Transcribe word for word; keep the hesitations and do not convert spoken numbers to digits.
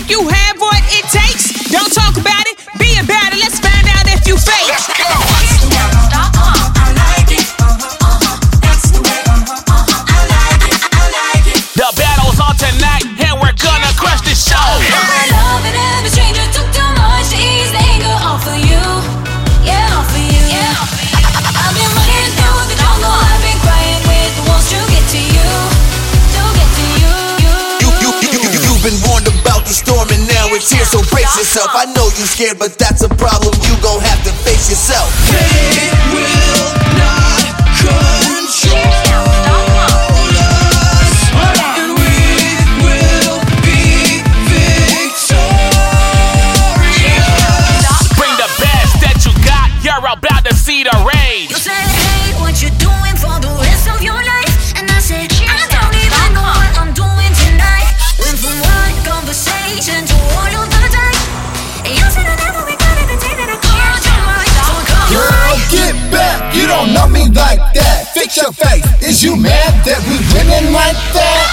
think you have what it takes? Don't talk about it, be about it. Let's find out if you fake. Let's go. The battle's on tonight, and we're gonna crush the show. My love and every stranger took too much to ease the anger off of you. Yeah, off of you. Yeah, off of you. I- I've been running through the jungle. I've been crying with the wolves to get to you. To get to you. You, you, you, you, you've been warned about the storm and now it's here, so brace yourself. I know you scared, but that's a problem you gon' have to face yourself. They will not control. You're about to see the rage. You said, hey, what you doing for the rest of your life? And I said, I don't even know what I'm doing tonight. Went from one conversation to all of the time. And you said I never regretted the day that I called you mine. So come Girl, get back, you don't know me like that. Fix your face, is you mad that we winning like that?